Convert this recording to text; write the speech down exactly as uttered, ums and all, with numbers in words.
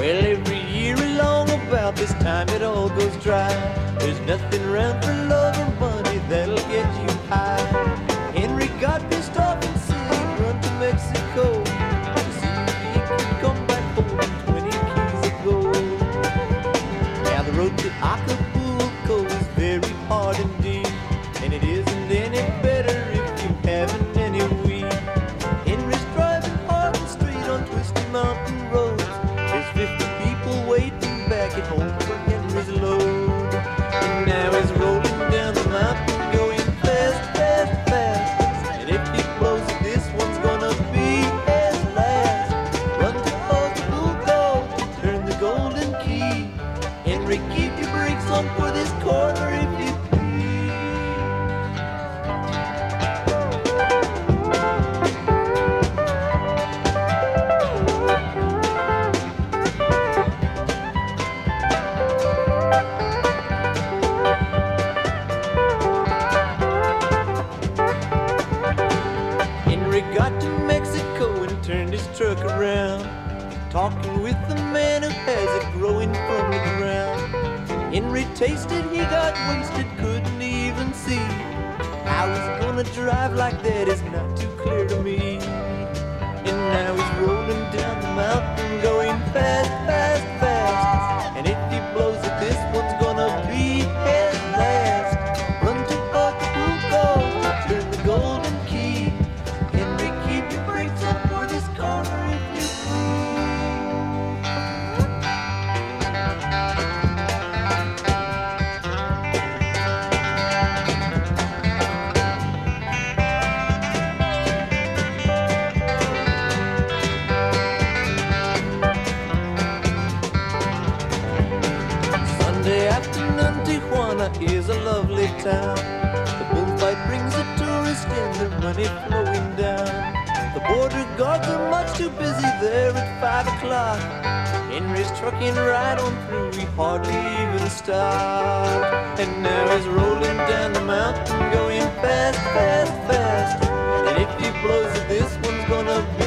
Well, every year along about this time it all goes dry. There's nothing around for love or money that'll get you high. Henry got pissed off and said he'd run to Mexico to see if he could come back holding twenty keys of gold. Now the road to Acapulco is very hard indeed, and it isn't any better if you haven't any weed. Henry's driving hard and straight on twisty mountain roads. There's fifty people waiting back at home for Henry's load. And now he's rolling down the mountain going fast, fast, fast. And if he blows it, this one's gonna be his last. Run to Acapulco to turn the golden key. Henry, keep your brakes on for this corner if you got to Mexico and turned his truck around, talking with the man who has it growing from the ground. Henry tasted, he got wasted, couldn't even see. How he's gonna drive like that is not too clear to me. And now he's rolling down the mountain going fast, fast, fast. And if he blows it, this one's gonna be his last. Run to Acapulco, turn the golden key. Henry, keep your brakes up for this corner if you Sunday afternoon, Tijuana is a lovely town. The bullfight brings a tourist and the money flowing down. The border guards are much too busy there at five o'clock. Henry's trucking right on through, we hardly even stopped. And now he's rolling down the mountain going fast, fast, fast. And if he blows it, this one's gonna be